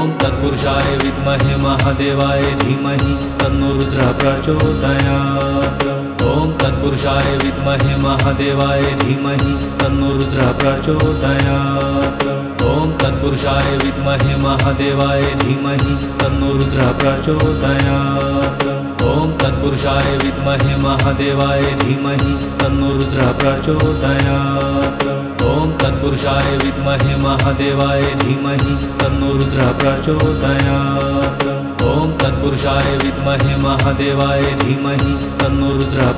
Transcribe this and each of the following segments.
ॐ तत्पुरुषाय विद्महे महादेवाय धीमहि तन्नो रुद्रः प्रचोदयात्। ॐ तत्पुरुषाय विद्महे महादेवाय धीमहि तन्नो रुद्रः प्रचोदयात्। ॐ तत्पुरुषाय विद्महे महादेवाय धीमहि तन्नो रुद्रः प्रचोदयात्। ॐ तत्पुरुषाय विद्महे महादेवाय धीमहि तन्नो रुद्रः प्रचोदयात्। ॐ तत्पुरुषाय विद्महे महादेवाय धीमहि तन्नो रुद्रः प्रचोदयात्। ॐ तत्पुरुषाय विद्महे महादेवाय धीमहि तन्नो रुद्रः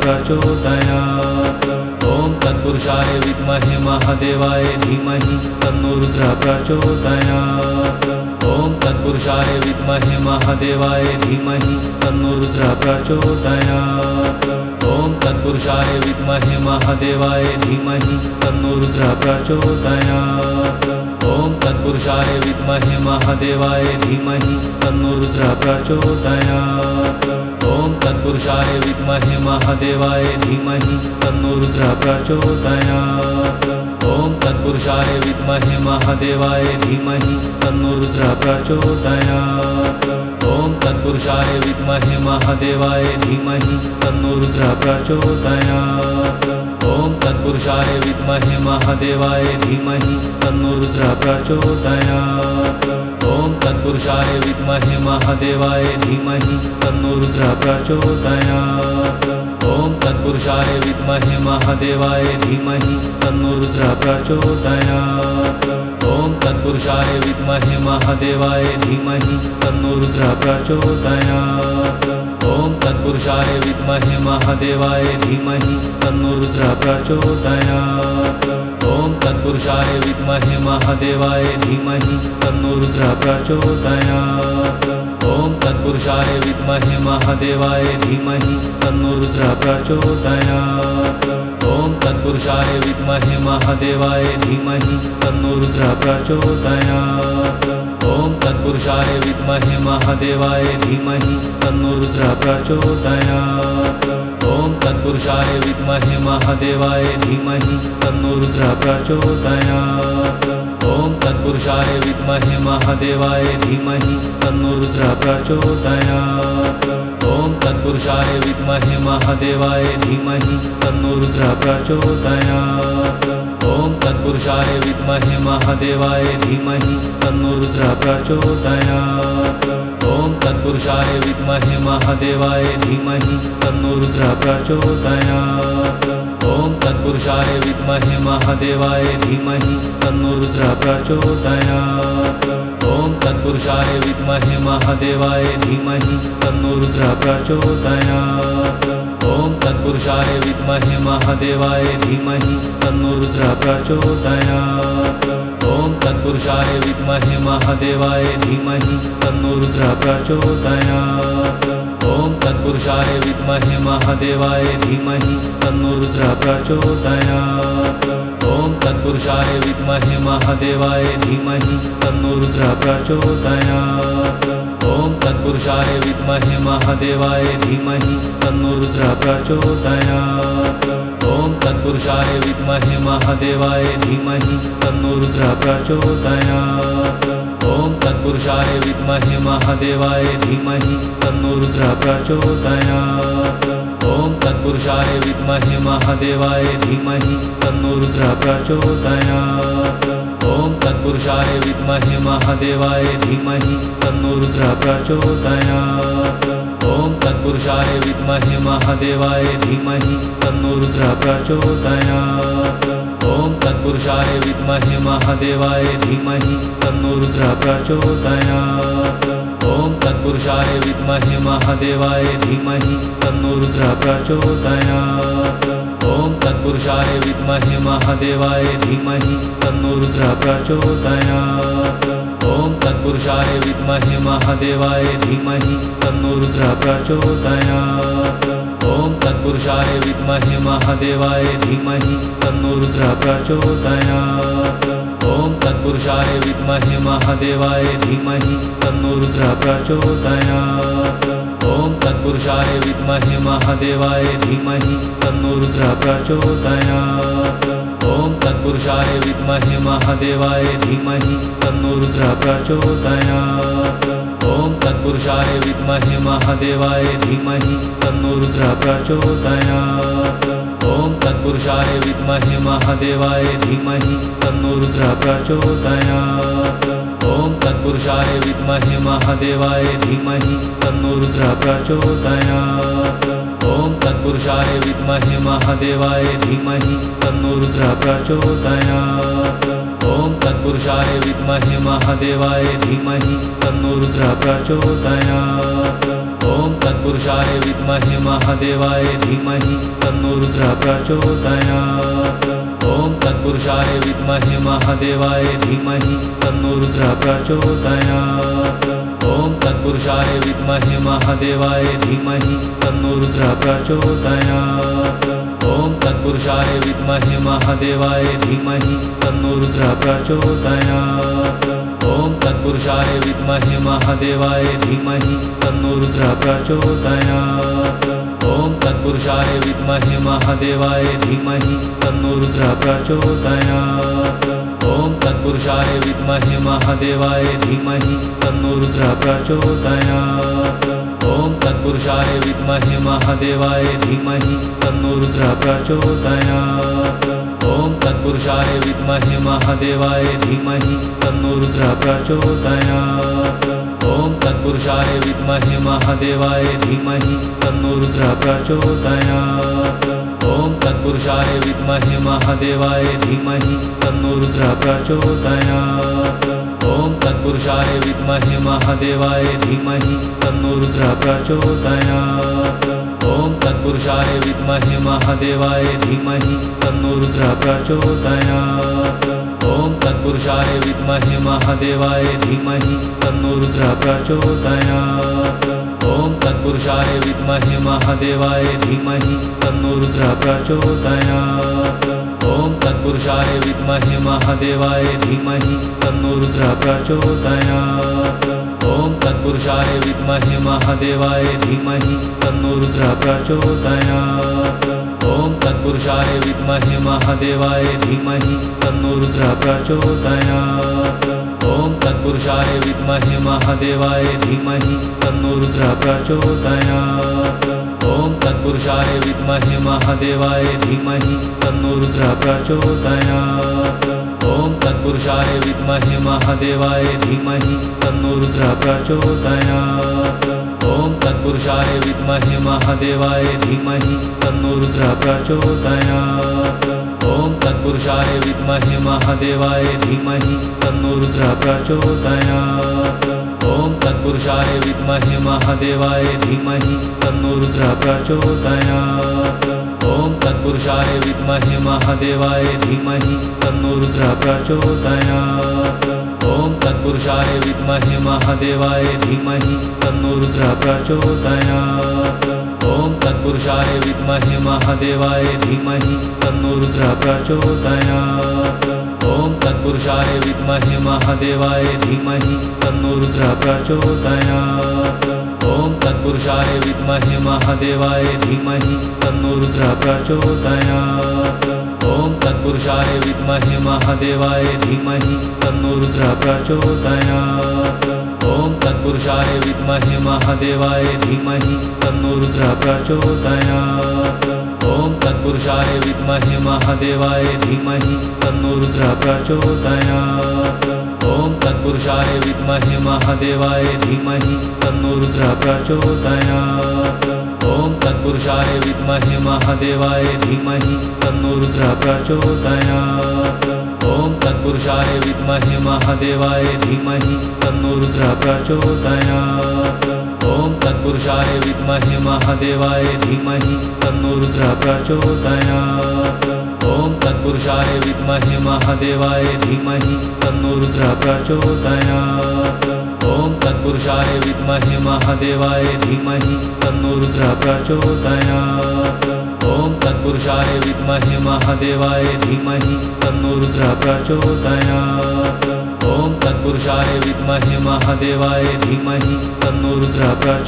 प्रचोदयात्। ॐ तत्पुरुषाय विद्महे महादेवाय धीमहि तन्नो रुद्रः प्रचोदयात्। ॐ तत्पुरुषाय विद्महे महादेवाय धीमहि तन्नो रुद्रः प्रचोदयात्। ॐ तत्पुरुषाय विद्महे महादेवाय धीमहि तन्नो रुद्रः प्रचोदयात्। ॐ तत्पुरुषाय विद्महे महादेवाय धीमहि तन्नो रुद्रः प्रचोदयात्। ॐ तत्पुरुषाय विद्महे महादेवाय धीमहि तन्नो रुद्रः प्रचोदयात्। ॐ तत्पुरुषाय विद्महे महादेवाय धीमहि तन्नो रुद्रः प्रचोदयात्। ॐ तत्पुरुषाय विद्महे महादेवाय धीमहि तन्नो रुद्रः प्रचोदयात्। ॐ तत्पुरुषाय विद्महे महादेवाय धीमहि तन्नो रुद्रः प्रचोदयात्। ॐ तत्पुरुषाय विद्महे महादेवाय धीमहि तन्नो रुद्रः प्रचोदयात्। ॐ तत्पुरुषाय विद्महे महादेवाय धीमहि तन्नो रुद्रः प्रचोदयात्। ॐ तत्पुरुषाय विद्महे महादेवाय धीमहि तन्नो रुद्रः प्रचोदयात्। ॐ तत्पुरुषाय विद्महे महादेवाय धीमहि तन्नो रुद्रः प्रचोदयात्। ॐ तत्पुरुषाय विद्महे महादेवाय धीमहि तन्नो रुद्रः प्रचोदयात्। ॐ तत्पुरुषाय विद्महे महादेवाय धीमहि तन्नो रुद्रः प्रचोदयात्। ॐ तत्पुरुषाय विद्महे महादेवाय धीमहि तन्नो रुद्रः प्रचोदयात्। ॐ तत्पुरुषाय विद्महे महादेवाय धीमहि तन्नो रुद्रः प्रचोदयात्। ॐ तत्पुरुषाय विद्महे महादेवाय धीमहि तन्नो रुद्रः प्रचोदयात्। ॐ तत्पुरुषाय विद्महे महादेवाय धीमहि तन्नो रुद्रः प्रचोदयात्। ॐ तत्पुरुषाय विद्महे महादेवाय धीमहि तन्नो रुद्रः प्रचोदयात्। ॐ तत्पुरुषाय विद्महे महादेवाय धीमहि तन्नो रुद्रः प्रचोदयात्। ॐ तत्पुरुषाय विद्महे महादेवाय धीमहि तन्नो रुद्रः प्रचोदयात्। ॐ तत्पुरुषाय विद्महे महादेवाय धीमहि तन्नो रुद्रः प्रचोदयात्। ॐ तत्पुरुषाय विद्महे महादेवाय धीमहि तन्नो रुद्रः प्रचोदयात्। ॐ तत्पुरुषाय विद्महे महादेवाय धीमहि तन्नो रुद्रः प्रचोदयात्। ॐ तत्पुरुषाय विद्महे महादेवाय धीमहि तन्नो रुद्रः प्रचोदयात्। ॐ तत्पुरुषाय विद्महे महादेवाय धीमहि तन्नो रुद्रः प्रचोदयात्। ॐ तत्पुरुषाय विद्महे महादेवाय धीमहि तन्नो रुद्रः प्रचोदयात्। ॐ तत्पुरुषाय विद्महे महादेवाय धीमहि तन्नो रुद्रः प्रचोदयात्। ॐ तत्पुरुषाय विद्महे महादेवाय धीमहि तन्नो रुद्रः प्रचोदयात्। ॐ तत्पुरुषाय विद्महे महादेवाय धीमहि तन्नो रुद्रः प्रचोदयात्। ॐ तत्पुरुषाय विद्महे महादेवाय धीमहि तन्नो रुद्रः प्रचोदयात्। ॐ तत्पुरुषाय विद्महे महादेवाय धीमहि तन्नो रुद्रः प्रचोदयात्। ॐ तत्पुरुषाय विद्महे महादेवाय धीमहि तन्नो रुद्रः प्रचोदयात्। ॐ तत्पुरुषाय विद्महे महादेवाय धीमहि तन्नो रुद्रः प्रचोदयात्। ॐ तत्पुरुषाय विद्महे महादेवाय धीमहि तन्नो रुद्रः प्रचोदयात्। ॐ तत्पुरुषाय विद्महे महादेवाय धीमहि तन्नो रुद्रः प्रचोदयात्। ॐ तत्पुरुषाय विद्महे महादेवाय धीमहि तन्नो रुद्रः प्रचोदयात्। ॐ तत्पुरुषाय विद्महे महादेवाय धीमहि तन्नो रुद्रः प्रचोदयात्। ॐ तत्पुरुषाय विद्महे महादेवाय धीमहि तन्नो रुद्रः प्रचोदयात्। ॐ तत्पुरुषाय विद्महे महादेवाय धीमहि तन्नो रुद्रः प्रचोदयात्। ॐ तत्पुरुषाय विद्महे महादेवाय धीमहि तन्नो रुद्रः प्रचोदयात्। ॐ तत्पुरुषाय विद्महे महादेवाय धीमहि तन्नो रुद्रः प्रचोदयात्। ॐ तत्पुरुषाय विद्महे महादेवाय धीमहि तन्नो रुद्रः प्रचोदयात्। ॐ तत्पुरुषाय विद्महे महादेवाय धीमहि तन्नो रुद्रः प्रचोदयात्। ॐ तत्पुरुषाय विद्महे महादेवाय धीमहि तन्नो रुद्रः प्रचोदयात्। ॐ तत्पुरुषाय विद्महे महादेवाय धीमहि तन्नो रुद्रः प्रचोदयात्। ॐ तत्पुरुषाय विद्महे महादेवाय धीमहि तन्नो रुद्रः प्रचोदयात्। ॐ तत्पुरुषाय विद्महे महादेवाय धीमहि तन्नो रुद्रः प्रचोदयात्। ॐ तत्पुरुषाय विद्महे महादेवाय धीमहि तन्नो रुद्रः प्रचोदयात्। ॐ तत्पुरुषाय विद्महे महादेवाय धीमहि तन्नो रुद्रः प्रचोदयात्। ॐ तत्पुरुषाय विद्महे महादेवाय धीमहि तन्नो रुद्रः प्रचोदयात्। ॐ तत्पुरुषाय विद्महे महादेवाय धीमहि तन्नो रुद्रः प्रचोदयात्। ॐ तत्पुरुषाय विद्महे महादेवाय धीमहि तन्नो रुद्रः प्रचोदयात्। ॐ तत्पुरुषाय विद्महे महादेवाय धीमहि तन्नो रुद्रः प्रचोदयात्। ॐ तत्पुरुषाय विद्महे महादेवाय धीमहि तन्नो रुद्रः प्रचोदयात्। ॐ तत्पुरुषाय विद्महे महादेवाय धीमहि तन्नो रुद्रः प्रचोदयात्। ॐ तत्पुरुषाय विद्महे महादेवाय धीमहि तन्नो रुद्रः प्रचोदयात्। ॐ तत्पुरुषाय विद्महे महादेवाय धीमहि तन्नो रुद्रः प्रचोदयात्। ॐ तत्पुरुषाय विद्महे महादेवाय धीमहि तन्नो रुद्रः प्रचोदयात्। ॐ तत्पुरुषाय विद्महे महादेवाय धीमहि तन्नो रुद्रः प्रचोदयात्। ॐ तत्पुरुषाय विद्महे महादेवाय धीमहि तन्नो रुद्रः प्रचोदयात्। ॐ तत्पुरुषाय विद्महे महादेवाय धीमहि तन्नो रुद्रः प्रचोदयात्। ॐ तत्पुरुषाय विद्महे महादेवाय धीमहि तन्नो रुद्रः प्रचोदयात्। ॐ तत्पुरुषाय विद्महे महादेवाय धीमहि तन्नो रुद्रः प्रचोदयात्। ॐ तत्पुरुषाय विद्महे महादेवाय धीमहि तन्नो रुद्रः प्रचोदयात्। ॐ तत्पुरुषाय विद्महे महादेवाय धीमहि तन्नो रुद्रः प्रचोदयात्। ॐ तत्पुरुषाय विद्महे महादेवाय धीमहि तन्नो रुद्रः प्रचोदयात्। ॐ तत्पुरुषाय विद्महे महादेवाय धीमहि तन्नो रुद्रः प्रचोदयात्। ॐ तत्पुरुषाय विद्महे महादेवाय धीमहि तन्नो रुद्रः प्रचोदयात्। ॐ तत्पुरुषाय विद्महे महादेवाय धीमहि तन्नो रुद्रः प्रचोदयात्। ॐ तत्पुरुषाय विद्महे महादेवाय धीमहि तन्नो रुद्रः प्रचोदयात्। ॐ तत्पुरुषाय विद्महे महादेवाय धीमहि तन्नो रुद्रः प्रचोदयात्। ॐ तत्पुरुषाय विद्महे महादेवाय धीमहि तन्नो रुद्रः प्रचोदयात्। ॐ तत्पुरुषाय विद्महे महादेवाय धीमहि तन्नो रुद्रः प्रचोदयात्। ॐ तत्पुरुषाय विद्महे महादेवाय धीमहि तन्नो रुद्रः प्रचोदयात्। ॐ तत्पुरुषाय विद्महे महादेवाय धीमहि तन्नो रुद्रः प्रचोदयात्। ॐ तत्पुरुषाय विद्महे महादेवाय धीमहि तन्नो रुद्रः प्रचोदयात्। ॐ तत्पुरुषाय विद्महे महादेवाय धीमहि तन्नो रुद्रः प्रचोदयात्। ॐ तत्पुरुषाय विद्महे महादेवाय धीमहि तन्नो रुद्रः प्रचोदयात्। ॐ तत्पुरुषाय विद्महे महादेवाय धीमहि तन्नो रुद्रः प्रचोदयात्। ॐ तत्पुरुषाय विद्महे महादेवाय धीमहि तन्नो रुद्रः प्रचोदयात्। ॐ तत्पुरुषाय विद्महे महादेवाय धीमहि तन्नो रुद्रः प्रचोदयात्। ॐ तत्पुरुषाय विद्महे महादेवाय धीमहि तन्नो रुद्रः प्रचोदयात्। ॐ तत्पुरुषाय विद्महे महादेवाय धीमहि तन्नो रुद्रः प्रचोदयात्। ॐ तत्पुरुषाय विद्महे महादेवाय धीमहि तन्नो रुद्रः प्रचोदयात्। ॐ तत्पुरुषाय विद्महे महादेवाय धीमहि तन्नो रुद्रः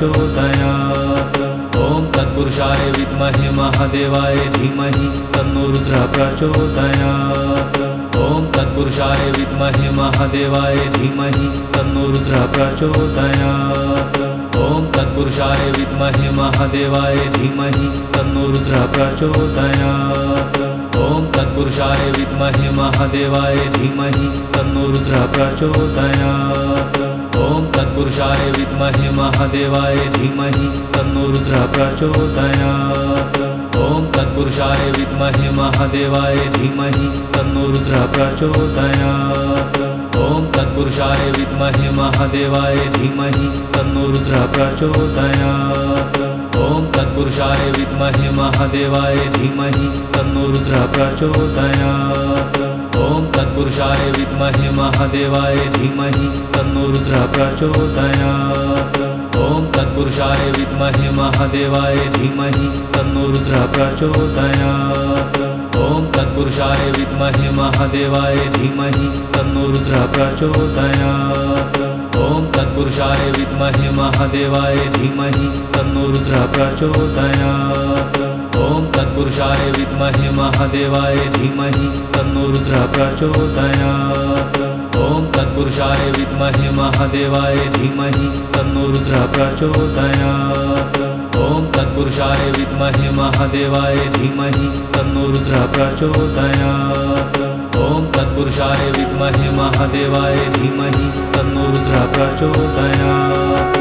प्रचोदयात्। ॐ तत्पुरुषाय विद्महे महादेवाय धीमहि तन्नो रुद्रः प्रचोदयात्। ॐ तत्पुरुषाय विद्महे महादेवाय धीमहि तन्नो रुद्रः प्रचोदयात्। ॐ तत्पुरुषाय विद्महे महादेवाय धीमहि तन्नो रुद्रः प्रचोदयात्। ॐ तत्पुरुषाय विद्महे महादेवाय धीमहि तन्नो रुद्रः प्रचोदयात्। ॐ तत्पुरुषाय विद्महे महादेवाय धीमहि तन्नो रुद्रः प्रचोदयात्। ॐ तत्पुरुषाय विद्महे महादेवाय धीमहि तन्नो रुद्रः प्रचोदयात्। ॐ तत्पुरुषाय विद्महे महादेवाय धीमहि तन्नो रुद्रः प्रचोदयात्। ॐ तत्पुरुषाय विद्महे महादेवाय धीमहि तन्नो रुद्रः प्रचोदयात्। ॐ तत्पुरुषाय विद्महे महादेवाय धीमहि तन्नो रुद्रः प्रचोदयात्। ॐ तत्पुरुषाय विद्महे महादेवाय धीमहि तन्नो रुद्रः प्रचोदयात्। ॐ तत्पुरुषाय विद्महे महादेवाय धीमहि तन्नो रुद्रः प्रचोदयात्। ॐ तत्पुरुषाय विद्महे महादेवाय धीमहि तन्नो रुद्रः प्रचोदयात्। ॐ तत्पुरुषाय विद्महे महादेवाय धीमहि तन्नो रुद्रः प्रचोदयात्। ॐ तत्पुरुषाय विद्महे महादेवाय धीमहि तन्नो रुद्रः प्रचोदयात्। ॐ तत्पुरुषाय विद्महे महादेवाय धीमहि तन्नो रुद्रः प्रचोदयात्। ॐ तत्पुरुषाय विद्महे महादेवाय धीमहि तन्नो रुद्रः प्रचोदयात्।